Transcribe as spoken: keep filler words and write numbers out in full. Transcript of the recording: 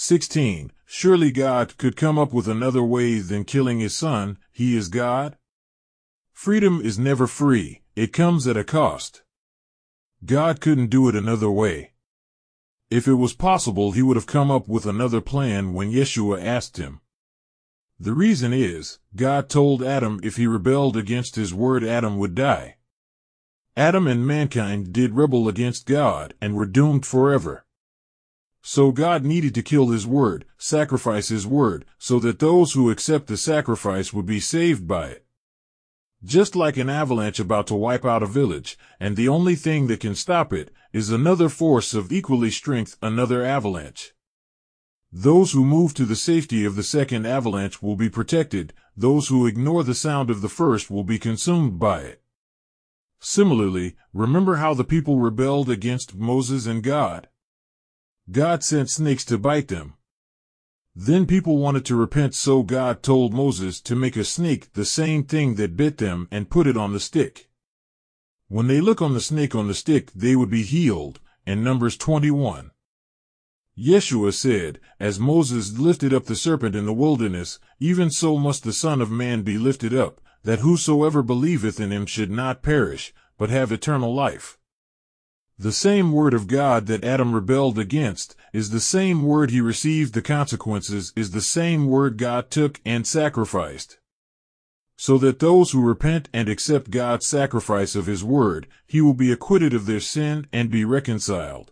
sixteen. Surely God could come up with another way than killing his son. He is God. Freedom is never free. It comes at a cost. God couldn't do it another way. If it was possible, he would have come up with another plan when Yeshua asked him. The reason is, God told Adam if he rebelled against his word, Adam would die. Adam and mankind did rebel against God and were doomed forever. So God needed to kill his word, sacrifice his word, so that those who accept the sacrifice would be saved by it. Just like an avalanche about to wipe out a village, and the only thing that can stop it is another force of equally strength, another avalanche. Those who move to the safety of the second avalanche will be protected. Those who ignore the sound of the first will be consumed by it. Similarly, remember how the people rebelled against Moses and God? God sent snakes to bite them. Then people wanted to repent, so God told Moses to make a snake, the same thing that bit them, and put it on the stick. When they look on the snake on the stick, they would be healed. In Numbers twenty-one. Yeshua said, as Moses lifted up the serpent in the wilderness, even so must the Son of Man be lifted up, that whosoever believeth in him should not perish, but have eternal life. The same word of God that Adam rebelled against is the same word he received the consequences, is the same word God took and sacrificed. So that those who repent and accept God's sacrifice of his word, he will be acquitted of their sin and be reconciled.